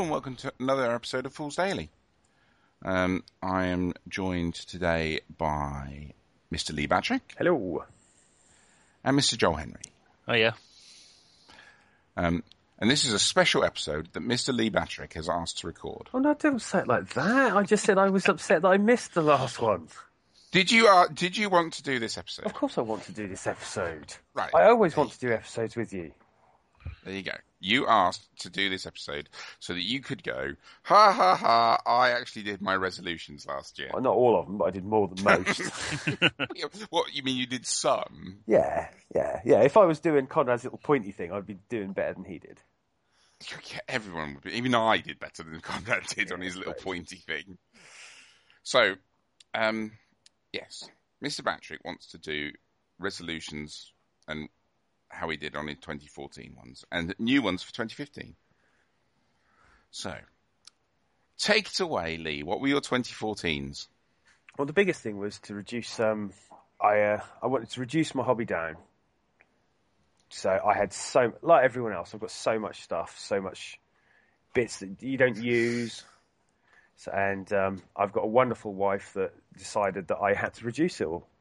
and welcome to another episode of Fool's Daily. I am joined today by Mr. Lee Batrick. Hello. And Mr. Joel Henry. Oh, yeah. And this is a special episode that Mr. Lee Batrick has asked to record. Oh, no, don't say it like that. I just said I was upset that I missed the last one. Did you want to do this episode? Of course I want to do this episode. Right. I always want to do episodes with you. There you go. You asked to do this episode so that you could go, ha ha ha, I actually did my resolutions last year. Well, not all of them, but I did more than most. What, you mean you did some? Yeah. If I was doing Conrad's little pointy thing, I'd be doing better than he did. Yeah, everyone would be. Even I did better than Conrad did on his little pointy thing. So, yes, Mr. Batrick wants to do resolutions and how he did on his 2014 ones and new ones for 2015. So, take it away, Lee. What were your 2014s? Well, the biggest thing was to reduce. I wanted to reduce my hobby down. So I had like everyone else, I've got so much stuff, so much bits that you don't use. So, and I've got a wonderful wife that decided that I had to reduce it all.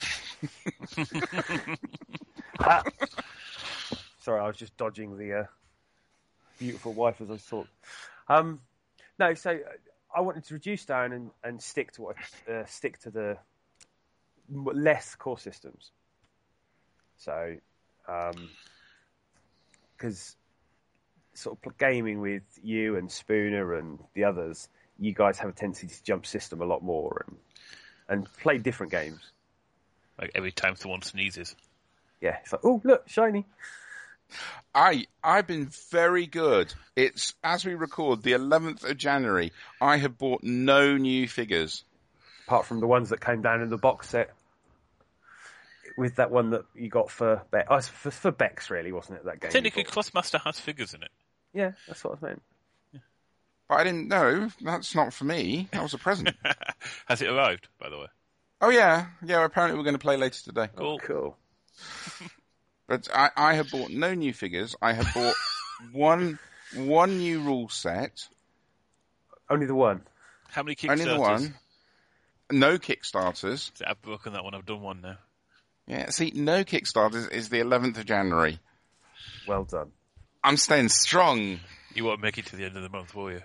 Sorry, I was just dodging the beautiful wife as I thought. No, so I wanted to reduce down and stick to the less core systems. So, because sort of gaming with you and Spooner and the others, you guys have a tendency to jump system a lot more and play different games. Like every time someone sneezes. Yeah, it's like, oh, look, shiny. I've been very good. It's, as we record, the 11th of January. I have bought no new figures. Apart from the ones that came down in the box set. With that one that you got for Bex. Oh, for Bex, really, wasn't it, that game? Technically, Crossmaster has figures in it. Yeah, that's what I meant. But I didn't know. That's not for me. That was a present. Has it arrived, by the way? Oh, yeah. Yeah, apparently we're going to play later today. Cool. Oh, cool. But I have bought no new figures. I have bought one new rule set. Only the one. How many Kickstarters? Only the one. No Kickstarters. I've broken that one. I've done one now. Yeah, see, no Kickstarters is the 11th of January. Well done. I'm staying strong. You won't make it to the end of the month, will you?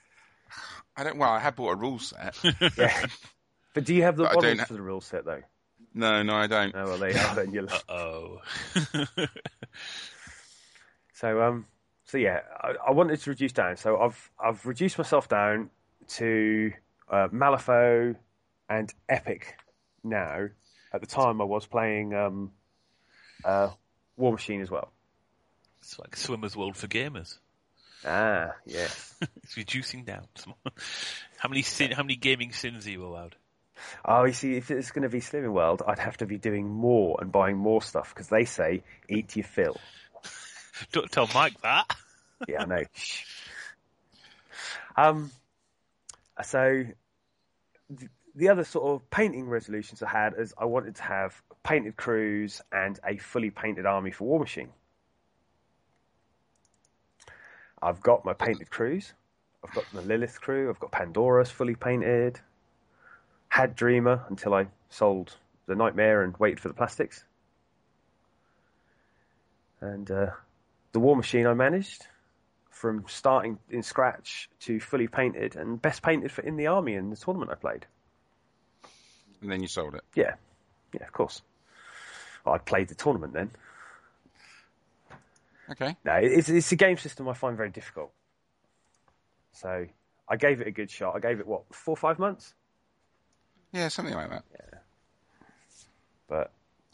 I have bought a rule set. Yeah. But do you have the But models for the rule set, though? No, I don't. Oh, well, there you are, then you'll... Uh-oh. So yeah, I wanted to reduce down. So I've reduced myself down to Malifaux and Epic now. At the time, I was playing War Machine as well. It's like Swimmer's World for gamers. Ah, yes. It's reducing down. How many gaming sins are you allowed? Oh, you see, if it's going to be Slimming World, I'd have to be doing more and buying more stuff, because they say, eat your fill. Don't tell Mike that. Yeah, I know. So, the other sort of painting resolutions I had is I wanted to have painted crews and a fully painted army for War Machine. I've got my painted crews. I've got the Lilith crew. I've got Pandora's fully painted. Had Dreamer until I sold the Nightmare and waited for the plastics. And the War Machine I managed from starting in scratch to fully painted and best painted in the army in the tournament I played. And then you sold it. Yeah, of course. Well, I played the tournament then. Okay. No, it's a game system I find very difficult. So I gave it a good shot. I gave it, 4 or 5 months? Yeah, something like that. Yeah. But,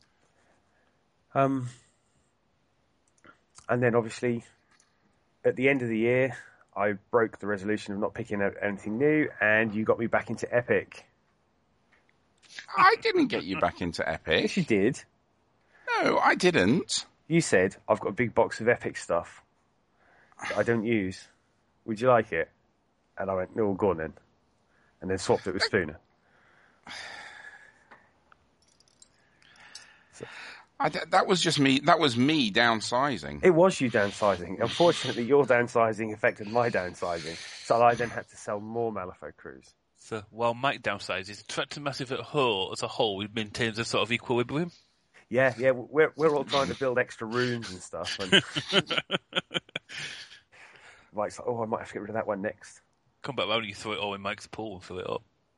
and then obviously at the end of the year, I broke the resolution of not picking up anything new, and you got me back into Epic. I didn't get you back into Epic. Yes, you did. No, I didn't. You said, I've got a big box of Epic stuff that I don't use. Would you like it? And I went, no, go on then. And then swapped it with Spooner. That was just me. That was me downsizing. It was you downsizing. Unfortunately, your downsizing affected my downsizing, so I then had to sell more Malifaux crews. So while Mike downsizes, Tractor Massive as a whole, we maintains a sort of equilibrium. Yeah, we're all trying to build extra rooms and stuff. And Mike's like, I might have to get rid of that one next. Come back round and you throw it all in Mike's pool and fill it up.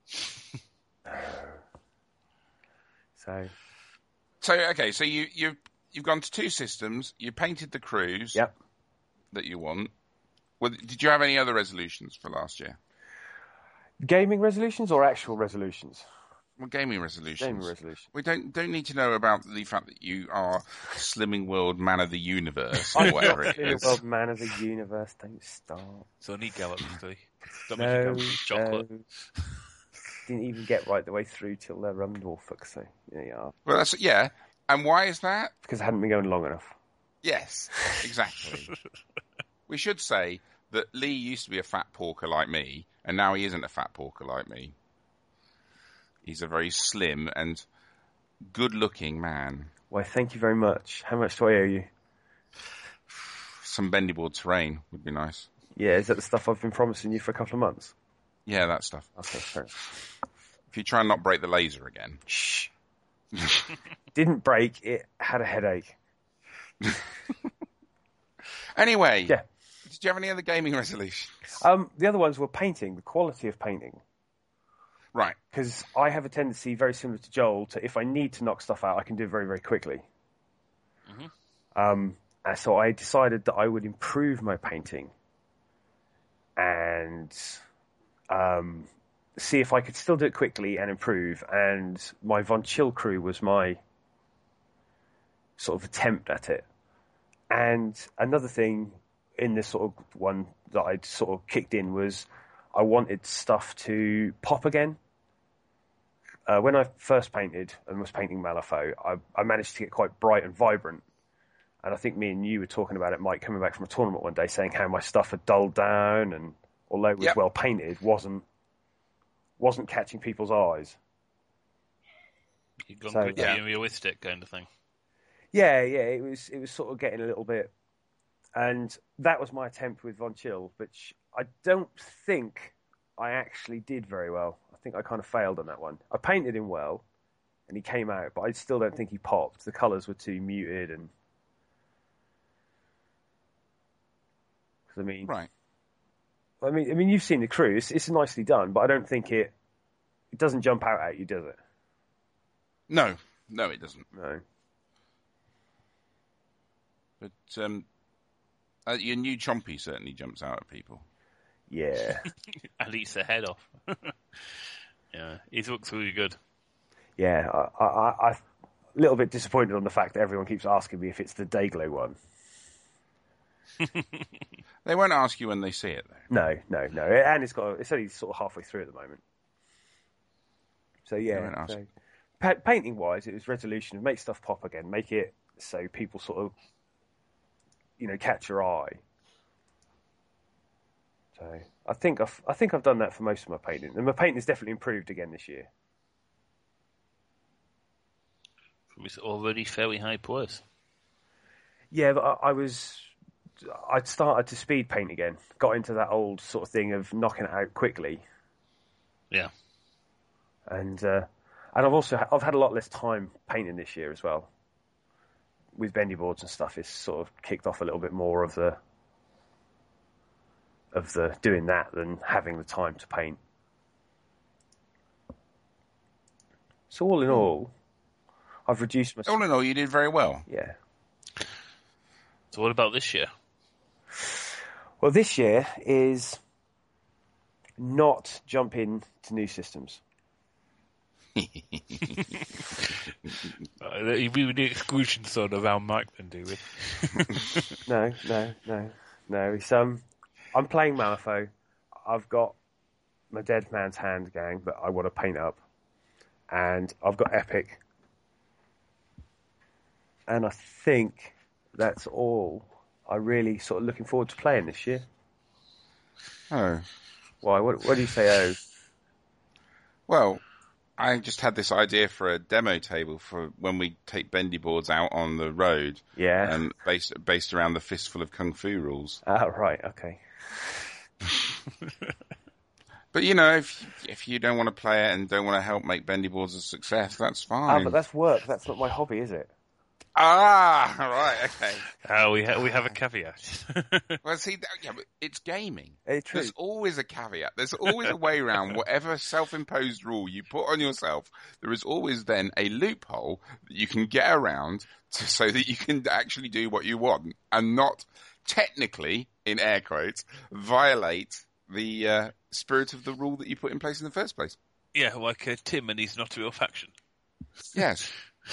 So okay, so you've gone to 2 systems. You painted the crews. Yep. That you want. Well, did you have any other resolutions for last year? Gaming resolutions or actual resolutions? Well, gaming resolutions. Gaming resolutions. We don't need to know about the fact that you are Slimming World Man of the Universe or whatever it is. Slimming World Man of the Universe. Don't start. So I need Galaxy 3. No. Chocolate. Didn't even get right the way through till their Rundle, fuck's sake. There you are. Well, yeah. And why is that? Because it hadn't been going long enough. Yes, exactly. We should say that Lee used to be a fat porker like me, and now he isn't a fat porker like me. He's a very slim and good-looking man. Why, thank you very much. How much do I owe you? Some bendy-board terrain would be nice. Yeah, is that the stuff I've been promising you for a couple of months? Yeah, that stuff. Okay, fair. If you try and not break the laser again. Shh. Didn't break, it had a headache. Anyway, yeah. Did you have any other gaming resolutions? The other ones were painting, the quality of painting. Right. Because I have a tendency, very similar to Joel, to if I need to knock stuff out, I can do it very, very quickly. Mm-hmm. And so I decided that I would improve my painting and see if I could still do it quickly and improve. And my Von Chill crew was my sort of attempt at it. And another thing in this sort of one that I'd sort of kicked in was I wanted stuff to pop again. When I first painted and was painting Malifaux, I managed to get quite bright and vibrant. And I think me and you were talking about it, Mike, coming back from a tournament one day, saying how my stuff had dulled down, and although it was well painted, wasn't catching people's eyes. You'd gone pretty realistic kind of thing. Yeah, it was sort of getting a little bit, and that was my attempt with Von Chill, which I don't think I actually did very well. I think I kind of failed on that one. I painted him well, and he came out, but I still don't think he popped. The colours were too muted, and right. I mean, you've seen the crew. It's nicely done, but I don't think it doesn't jump out at you, does it? No, it doesn't. No. But your new Chompy certainly jumps out at people. Yeah. And eats the head off. Yeah, he looks really good. Yeah, I'm a little bit disappointed on the fact that everyone keeps asking me if it's the Dayglow one. They won't ask you when they see it, though. No. And it's only sort of halfway through at the moment. So, yeah. Painting-wise, it was resolution. Make stuff pop again. Make it so people sort of, catch your eye. So I think I've done that for most of my painting, and my painting has definitely improved again this year. It's already fairly high plus. Yeah, but I'd started to speed paint again. Got into that old sort of thing of knocking it out quickly. Yeah. And I've had a lot less time painting this year as well. With bendy boards and stuff, it's sort of kicked off a little bit more of the doing that than having the time to paint. So all in all, I've reduced my... All in all, you did very well. Yeah. So what about this year? Well, this year is not jump in to new systems. We do the exclusion zone around Mike then, do we? No. It's, I'm playing Malifaux. I've got my Dead Man's Hand gang that I want to paint up. And I've got Epic. And I think that's all I'm really sort of looking forward to playing this year. Oh. Why? What do you say, oh? Well, I just had this idea for a demo table for when we take bendy boards out on the road. Yeah. Based around the Fistful of Kung Fu rules. Oh, right, okay. But if you don't want to play it and don't want to help make bendy boards a success, that's fine. But that's work. That's not my hobby, is it? Ah, right, okay. We have a caveat. Well, see, but it's gaming. It's true. There's always a caveat. There's always a way around whatever self-imposed rule you put on yourself. There is always then a loophole that you can get around so that you can actually do what you want and not technically, in air quotes, violate the spirit of the rule that you put in place in the first place. Yeah, like Tim and he's not a real faction. Yes.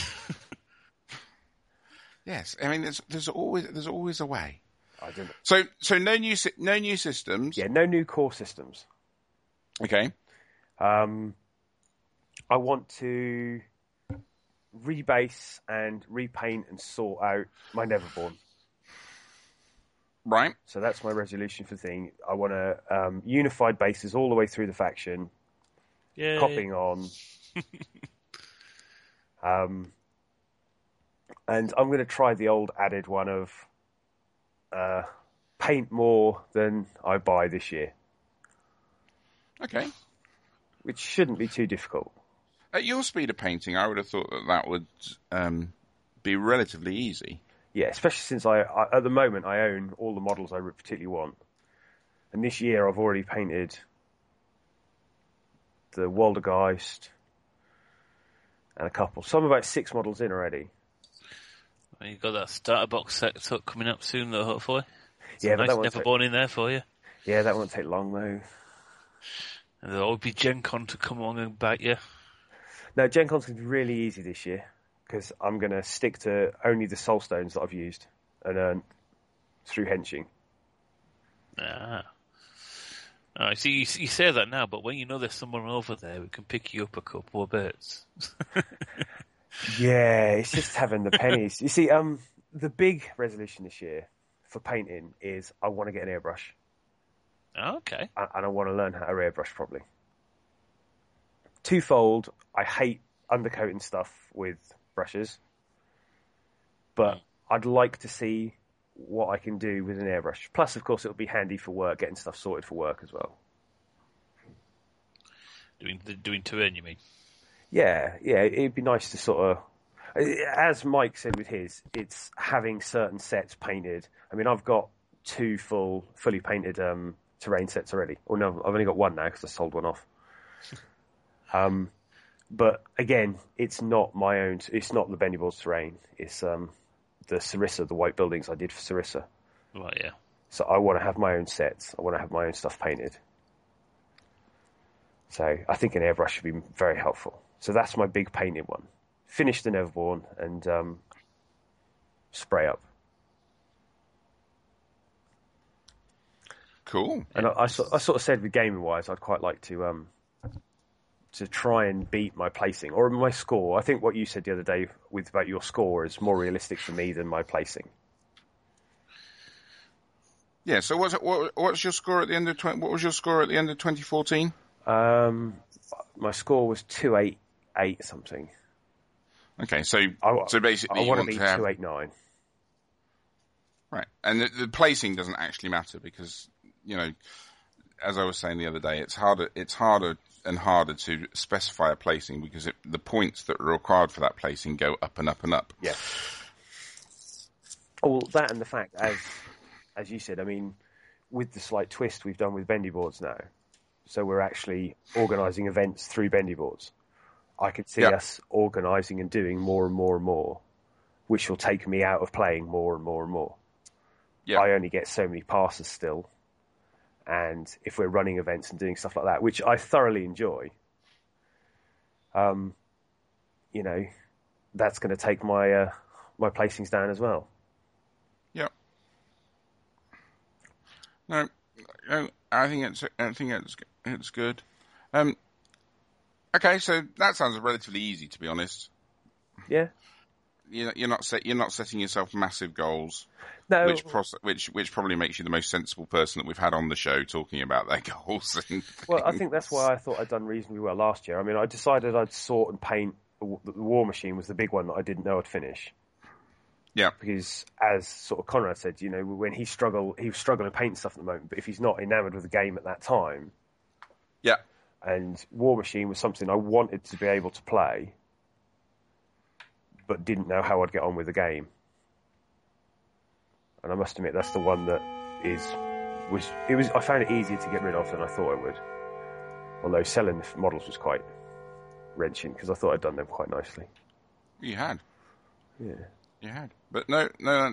Yes, I mean there's always a way. I don't know. So no new systems. Yeah, no new core systems. Okay. I want to rebase and repaint and sort out my Neverborn. Right. So that's my resolution for the thing. I want to unified bases all the way through the faction. Yeah. Copying on. And I'm going to try the old added one of paint more than I buy this year. Okay. Which shouldn't be too difficult. At your speed of painting, I would have thought that would be relatively easy. Yeah, especially since I at the moment I own all the models I particularly want. And this year I've already painted the Waldergeist and a couple. So I'm about 6 models in already. Well, you've got that starter box set coming up soon, though, hopefully. Yeah, but nice that won't Neverborn in there for you. Yeah, that won't take long though. And there'll always be Gen Con to come along and bite you. No, Gen Con's going to be really easy this year because I'm going to stick to only the soul stones that I've used and earned through henching. Ah. Oh, see, you say that now, but when you know there's someone over there, we can pick you up a couple of bits. Yeah, it's just having the pennies. You see, the big resolution this year for painting is I want to get an airbrush. Oh, okay. And I want to learn how to airbrush properly. Twofold, I hate undercoating stuff with brushes, but I'd like to see what I can do with an airbrush. Plus, of course, it'll be handy for work, getting stuff sorted for work as well. Doing to earn, you mean? Yeah, it'd be nice to sort of, as Mike said with his, it's having certain sets painted. I mean, I've got 2 fully painted terrain sets already. Or no, I've only got 1 now because I sold one off. But again, it's not my own. It's not the Bendy Boards terrain. It's the Sarissa, the white buildings I did for Sarissa. Right, yeah. So I want to have my own sets. I want to have my own stuff painted. So I think an airbrush should be very helpful. So that's my big painted one. Finish the Neverborn and spray up. Cool. And I sort of said with gaming wise, I'd quite like to try and beat my placing or my score. I think what you said the other day about your score is more realistic for me than my placing. Yeah. So what's your score at the end of what was your score at the end of 2014? My score was 288 something. Okay, so basically I you want want to be to have 289. Right, and the placing doesn't actually matter because as I was saying the other day, it's harder and harder to specify a placing because the points that are required for that placing go up and up and up. Yeah. Well, that and the fact, as you said, I mean, with the slight twist we've done with Bendy Boards now, so we're actually organising events through Bendy Boards. I could see us organising and doing more and more and more, which will take me out of playing more and more and more. Yeah. I only get so many passes still. And if we're running events and doing stuff like that, which I thoroughly enjoy, that's going to take my my placings down as well. Yep. No, I think it's good. Okay, so that sounds relatively easy, to be honest. Yeah. you're not setting yourself massive goals. No, which probably makes you the most sensible person that we've had on the show talking about their goals. Well, I think that's why I thought I'd done reasonably well last year. I mean, I decided I'd sort and paint. The War Machine was the big one that I didn't know I'd finish. Yeah. Because, as sort of Conrad said, when he was struggling to paint stuff at the moment, but if he's not enamoured with the game at that time. Yeah. And War Machine was something I wanted to be able to play, but didn't know how I'd get on with the game. And I must admit, that's the one that I found it easier to get rid of than I thought I would. Although selling the models was quite wrenching, because I thought I'd done them quite nicely. You had. Yeah. You had. But no,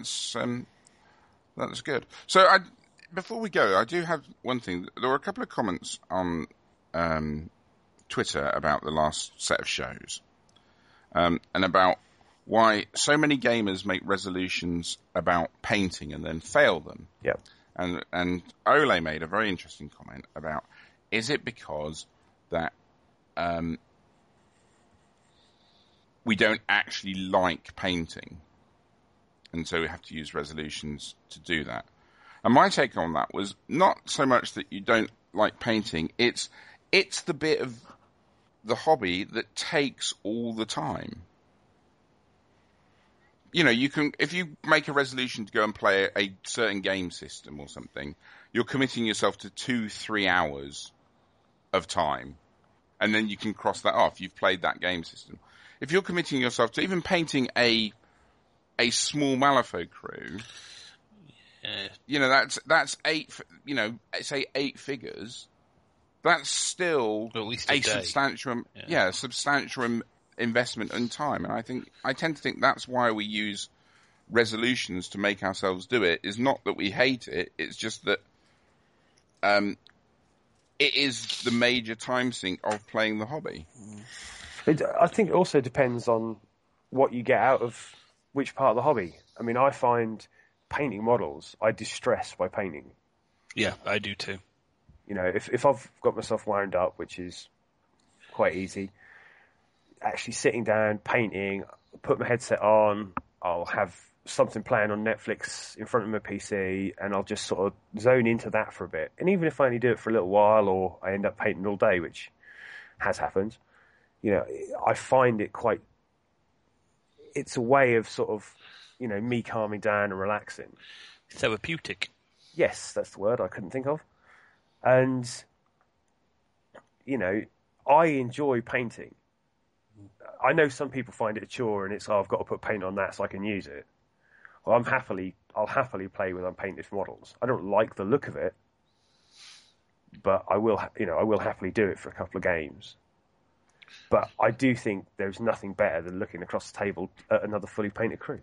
that's good. So before we go, I do have one thing. There were a couple of comments on Twitter about the last set of shows, and about why so many gamers make resolutions about painting and then fail them. Yeah. And Ole made a very interesting comment about, is it because that we don't actually like painting, and so we have to use resolutions to do that? And my take on that was not so much that you don't like painting, it's the bit of the hobby that takes all the time. You can, if you make a resolution to go and play a certain game system or something, you're committing yourself to 2-3 hours of time, and then you can cross that off. You've played that game system. If you're committing yourself to even painting a small Malifaux crew, that's 8, say 8 figures. That's still at least a substantial, substantial investment in time. And I tend to think that's why we use resolutions to make ourselves do it. Is not that we hate it; it's just that it is the major time sink of playing the hobby. I think it also depends on what you get out of which part of the hobby. I mean, I find painting models, I distress by painting. Yeah, I do too. If I've got myself wound up, which is quite easy, actually sitting down, painting, put my headset on, I'll have something playing on Netflix in front of my PC, and I'll just sort of zone into that for a bit. And even if I only do it for a little while, or I end up painting all day, which has happened, I find it quite... It's a way of sort of, me calming down and relaxing. Therapeutic. Yes, that's the word I couldn't think of. And, I enjoy painting. I know some people find it a chore and it's, I've got to put paint on that so I can use it. Well, I'll happily play with unpainted models. I don't like the look of it, but I will happily do it for a couple of games. But I do think there's nothing better than looking across the table at another fully painted crew.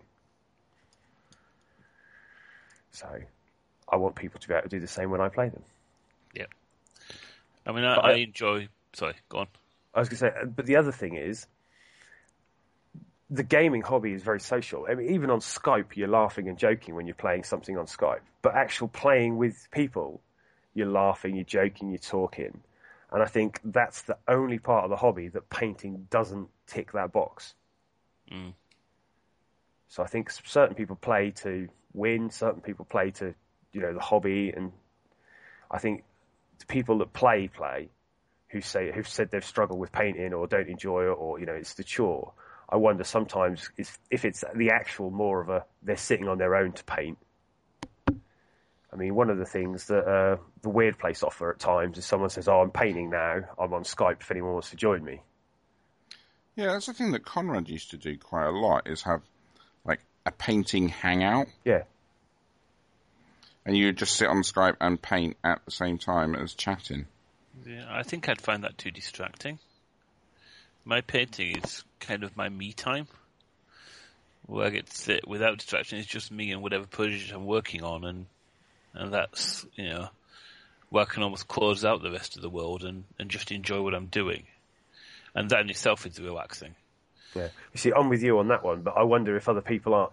So I want people to be able to do the same when I play them. Yeah. I mean, I enjoy... Sorry, go on. I was going to say, but the other thing is, the gaming hobby is very social. I mean, even on Skype, you're laughing and joking when you're playing something on Skype. But actual playing with people, you're laughing, you're joking, you're talking. And I think that's the only part of the hobby that painting doesn't tick that box. Mm. So I think certain people play to win, certain people play to, the hobby. And I think the people that play, who've said they've struggled with painting or don't enjoy it, or, it's the chore. I wonder sometimes if it's the actual more of they're sitting on their own to paint. I mean, one of the things that the Weird Place offer at times is someone says, I'm painting now, I'm on Skype if anyone wants to join me. Yeah, that's the thing that Conrad used to do quite a lot, is have like a painting hangout. Yeah. And you just sit on Skype and paint at the same time as chatting. Yeah, I think I'd find that too distracting. My painting is kind of my me time, where I get to sit without distraction. It's just me and whatever project I'm working on, and that's, where I can almost close out the rest of the world and just enjoy what I'm doing. And that in itself is relaxing. Yeah. You see, I'm with you on that one, but I wonder if other people aren't,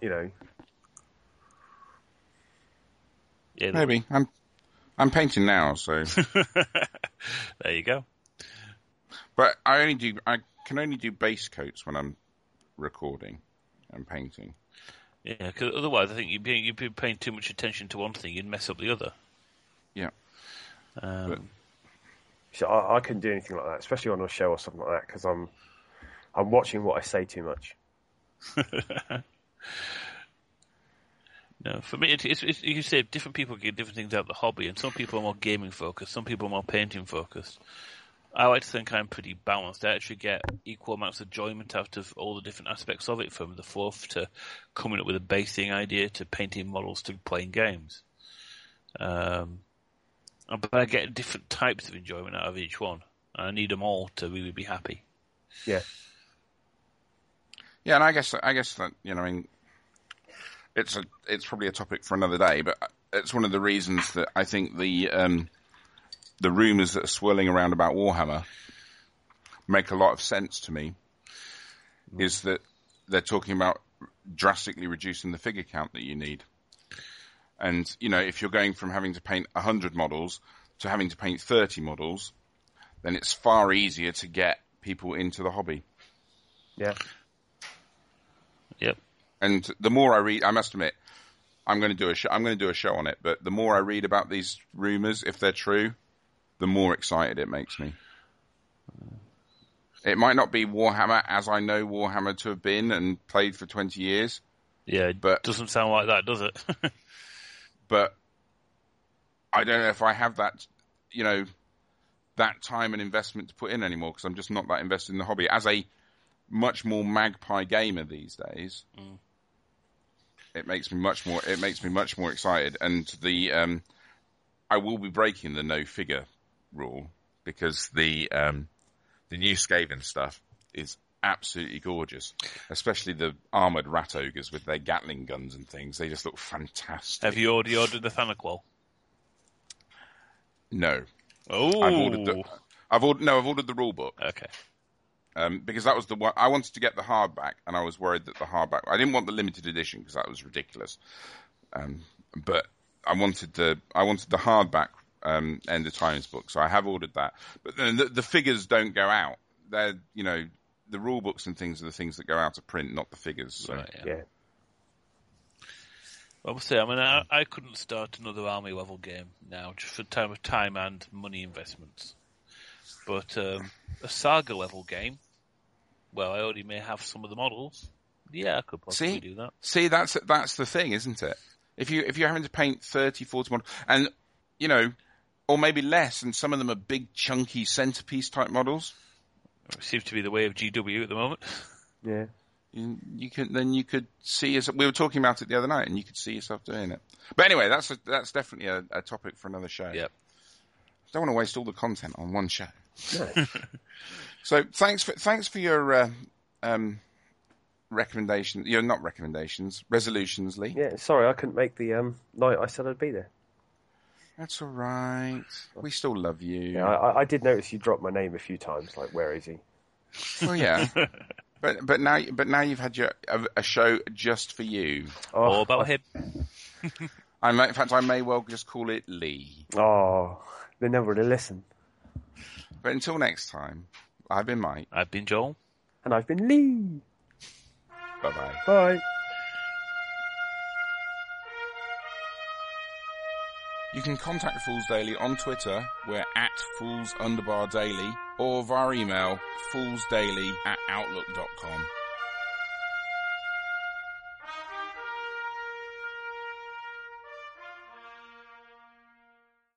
Yeah, maybe. I'm painting now, so... There you go. But I can only do base coats when I'm recording. and painting. Yeah, because otherwise I think you'd be paying too much attention to one thing, you'd mess up the other. Yeah. So I couldn't do anything like that, especially on a show or something like that, because I'm watching what I say too much. No, for me, it's you say different people get different things out of the hobby, and some people are more gaming focused, some people are more painting focused. I like to think I'm pretty balanced. I actually get equal amounts of enjoyment out of all the different aspects of it, from the fluff to coming up with a basing idea to painting models to playing games. But I get different types of enjoyment out of each one. I need them all to really be happy. Yeah. Yeah, and I guess that, you know, I mean, it's probably a topic for another day, but it's one of the reasons that I think the rumours that are swirling around about Warhammer make a lot of sense to me. Is that they're talking about drastically reducing the figure count that you need. And, you know, if you're going from having to paint 100 models to having to paint 30 models, then it's far easier to get people into the hobby. Yeah. Yep. And the more I read, I must admit, I'm going to do a show on it. But the more I read about these rumours, if they're true, the more excited it makes me. It might not be Warhammer as I know Warhammer to have been and played for 20 years. Yeah, but doesn't sound like that, does it? But I don't know if I have that, you know, that time and investment to put in anymore, because I'm just not that invested in the hobby. As a much more magpie gamer these days, it makes me much more excited. And I will be breaking the no figure rule, because the new Skaven stuff is absolutely gorgeous, especially the armoured rat ogres with their Gatling guns and things. They just look fantastic. Have you already ordered the Thanaqual? No. Oh, I've ordered the rule book. Okay. Because that was the one I wanted to get the hardback, and I was worried that the hardback. I didn't want the limited edition because that was ridiculous. But I wanted the hardback End of Times book, so I have ordered that. But then the figures don't go out. They're, you know, the rule books and things are the things that go out of print, not the figures. So. Right, Yeah. I must say, I mean, I couldn't start another army level game now, just for time and money investments. But a saga level game, well, I already may have some of the models. Yeah, I could possibly do that. See, that's the thing, isn't it? If you're having to paint 30, 40 models, and, you know, or maybe less, and some of them are big, chunky centerpiece type models. It seems to be the way of GW at the moment. Yeah. You could see yourself. We were talking about it the other night, and you could see yourself doing it. But anyway, that's definitely a topic for another show. Yep. Don't want to waste all the content on one show. No. So thanks for your recommendation. You're not recommendations, resolutions, Lee. Yeah. Sorry, I couldn't make the night I said I'd be there. That's all right. We still love you. Yeah, I did notice you dropped my name a few times. Like, where is he? Well, yeah. But now you've had a show just for you. All about him. In fact, I may well just call it Lee. Oh, they never really listen. But until next time, I've been Mike. I've been Joel. And I've been Lee. Bye-bye. Bye. You can contact Fools Daily on Twitter. We're @Fools_Daily, or via email, foolsdaily@outlook.com.